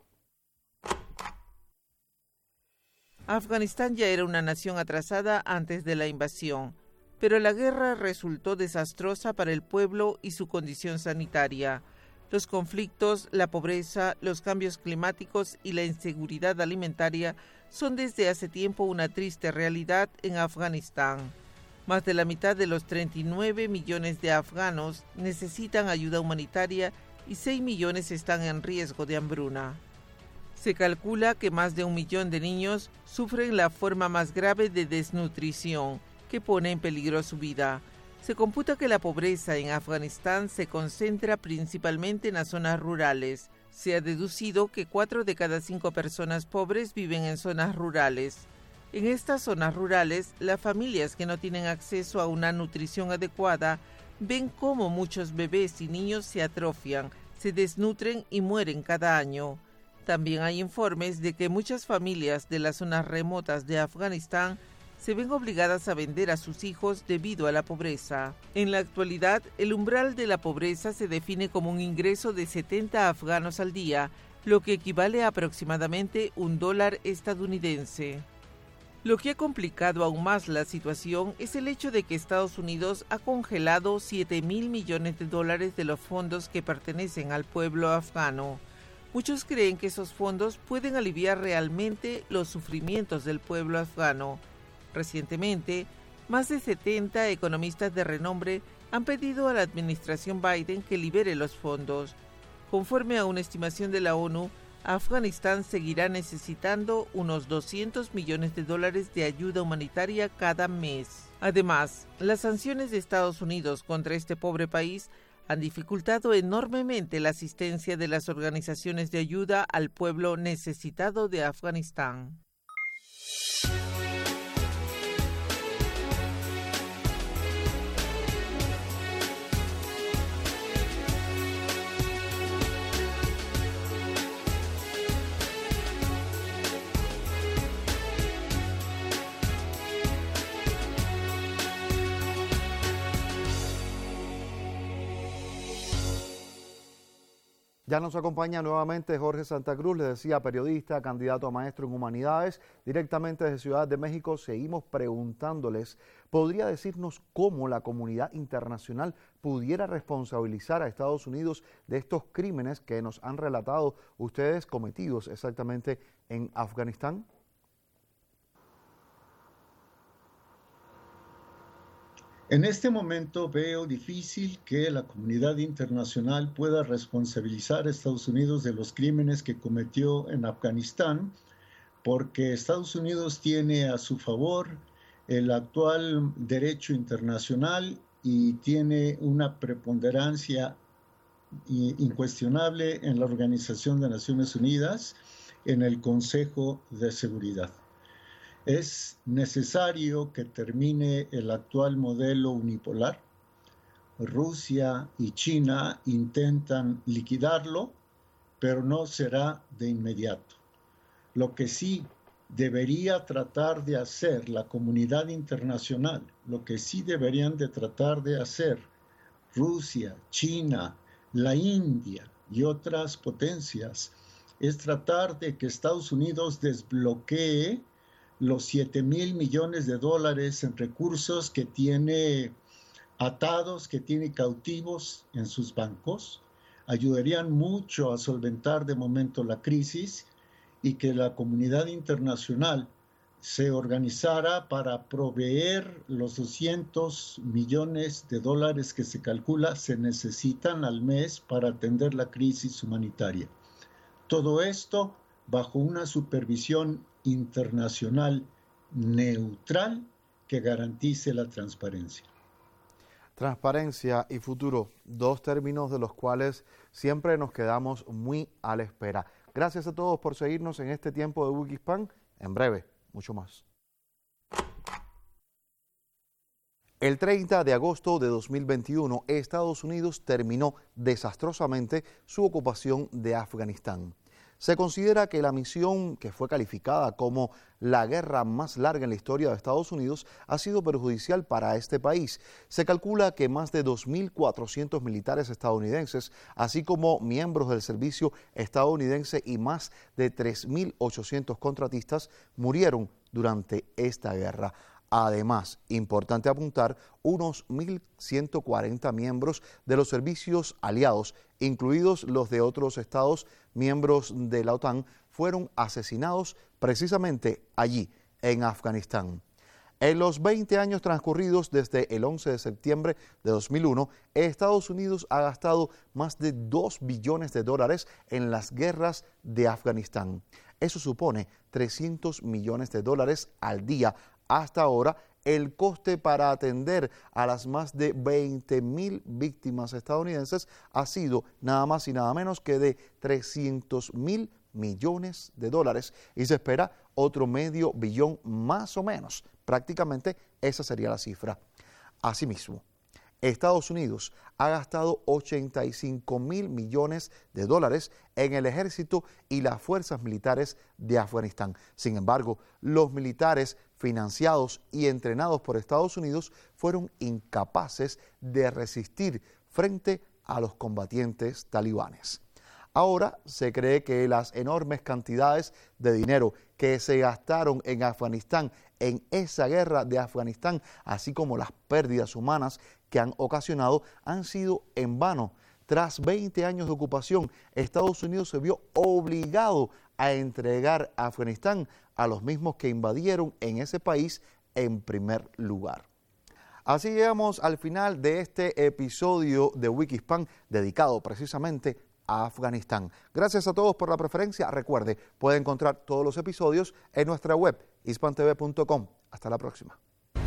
S12: Afganistán ya era una nación atrasada antes de la invasión, pero la guerra resultó desastrosa para el pueblo y su condición sanitaria. Los conflictos, la pobreza, los cambios climáticos y la inseguridad alimentaria son desde hace tiempo una triste realidad en Afganistán. Más de la mitad de los treinta y nueve millones de afganos necesitan ayuda humanitaria y seis millones están en riesgo de hambruna. Se calcula que más de un millón de niños sufren la forma más grave de desnutrición, que pone en peligro su vida. Se computa que la pobreza en Afganistán se concentra principalmente en las zonas rurales. Se ha deducido que cuatro de cada cinco personas pobres viven en zonas rurales. En estas zonas rurales, las familias que no tienen acceso a una nutrición adecuada ven cómo muchos bebés y niños se atrofian, se desnutren y mueren cada año. También hay informes de que muchas familias de las zonas remotas de Afganistán se ven obligadas a vender a sus hijos debido a la pobreza. En la actualidad, el umbral de la pobreza se define como un ingreso de setenta afganos al día, lo que equivale a aproximadamente un dólar estadounidense. Lo que ha complicado aún más la situación es el hecho de que Estados Unidos ha congelado siete mil millones de dólares de los fondos que pertenecen al pueblo afgano. Muchos creen que esos fondos pueden aliviar realmente los sufrimientos del pueblo afgano. Recientemente, más de setenta economistas de renombre han pedido a la administración Biden que libere los fondos. Conforme a una estimación de la ONU, Afganistán seguirá necesitando unos doscientos millones de dólares de ayuda humanitaria cada mes. Además, las sanciones de Estados Unidos contra este pobre país han dificultado enormemente la asistencia de las organizaciones de ayuda al pueblo necesitado de Afganistán.
S13: Ya nos acompaña nuevamente Jorge Santa Cruz, les decía, periodista, candidato a maestro en humanidades, directamente desde Ciudad de México. Seguimos preguntándoles, ¿podría decirnos cómo la comunidad internacional pudiera responsabilizar a Estados Unidos de estos crímenes que nos han relatado ustedes cometidos exactamente en Afganistán?
S15: En este momento veo difícil que la comunidad internacional pueda responsabilizar a Estados Unidos de los crímenes que cometió en Afganistán, porque Estados Unidos tiene a su favor el actual derecho internacional y tiene una preponderancia incuestionable en la Organización de Naciones Unidas, en el Consejo de Seguridad. Es necesario que termine el actual modelo unipolar. Rusia y China intentan liquidarlo, pero no será de inmediato. Lo que sí debería tratar de hacer la comunidad internacional, lo que sí deberían de tratar de hacer Rusia, China, la India y otras potencias, es tratar de que Estados Unidos desbloquee los siete mil millones de dólares en recursos que tiene atados, que tiene cautivos en sus bancos, ayudarían mucho a solventar de momento la crisis y que la comunidad internacional se organizara para proveer los doscientos millones de dólares que se calcula se necesitan al mes para atender la crisis humanitaria. Todo esto bajo una supervisión internacional neutral que garantice la transparencia.
S13: Transparencia y futuro, dos términos de los cuales siempre nos quedamos muy a la espera. Gracias a todos por seguirnos en este tiempo de Wikispan. En breve, mucho más. El treinta de agosto de dos mil veintiuno, Estados Unidos terminó desastrosamente su ocupación de Afganistán. Se considera que la misión, que fue calificada como la guerra más larga en la historia de Estados Unidos, ha sido perjudicial para este país. Se calcula que más de dos mil cuatrocientos militares estadounidenses, así como miembros del servicio estadounidense y más de tres mil ochocientos contratistas murieron durante esta guerra. Además, importante apuntar, unos mil ciento cuarenta miembros de los servicios aliados, incluidos los de otros estados miembros de la OTAN, fueron asesinados precisamente allí, en Afganistán. En los veinte años transcurridos desde el once de septiembre de dos mil uno, Estados Unidos ha gastado más de dos billones de dólares en las guerras de Afganistán. Eso supone trescientos millones de dólares al día. Hasta ahora, el coste para atender a las más de veinte mil víctimas estadounidenses ha sido nada más y nada menos que de trescientos mil millones de dólares y se espera otro medio billón más o menos. Prácticamente esa sería la cifra. Asimismo, Estados Unidos ha gastado ochenta y cinco mil millones de dólares en el ejército y las fuerzas militares de Afganistán. Sin embargo, los militares financiados y entrenados por Estados Unidos fueron incapaces de resistir frente a los combatientes talibanes. Ahora se cree que las enormes cantidades de dinero que se gastaron en Afganistán, en esa guerra de Afganistán, así como las pérdidas humanas que han ocasionado, han sido en vano. Tras veinte años de ocupación, Estados Unidos se vio obligado a entregar a Afganistán a los mismos que invadieron en ese país en primer lugar. Así llegamos al final de este episodio de Wikispan dedicado precisamente a Afganistán. Gracias a todos por la preferencia. Recuerde, puede encontrar todos los episodios en nuestra web, hispan t v punto com. Hasta la próxima.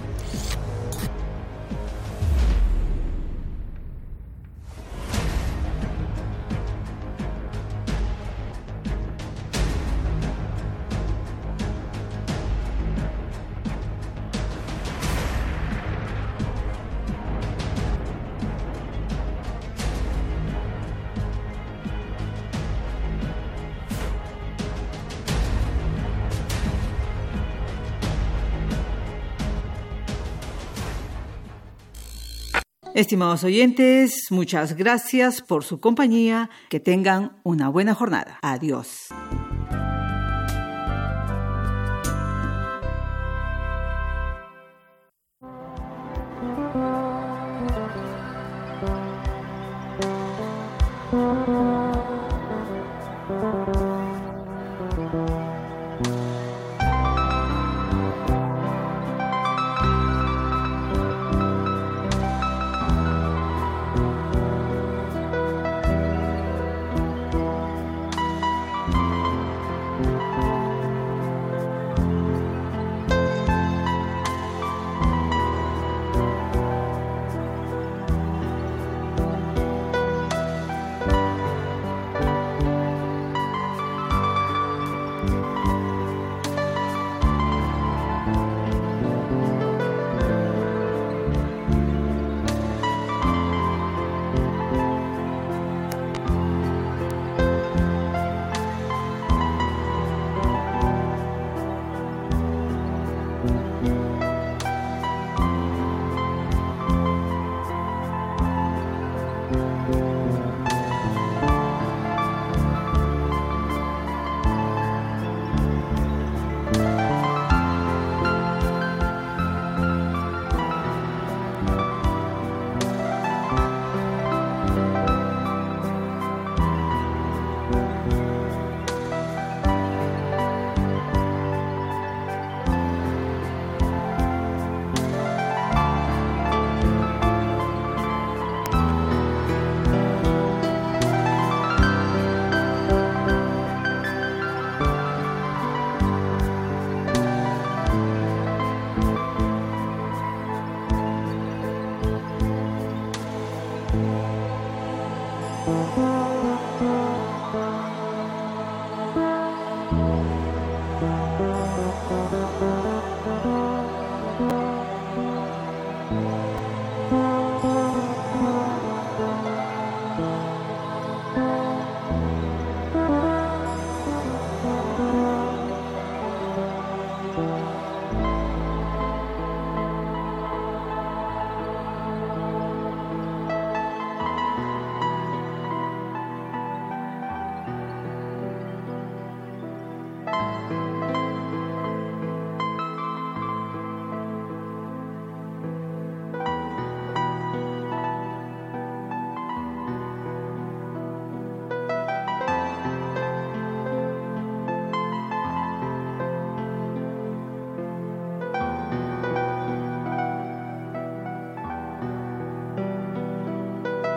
S4: Estimados oyentes, muchas gracias por su compañía. Que tengan una buena jornada. Adiós.
S16: Thank you.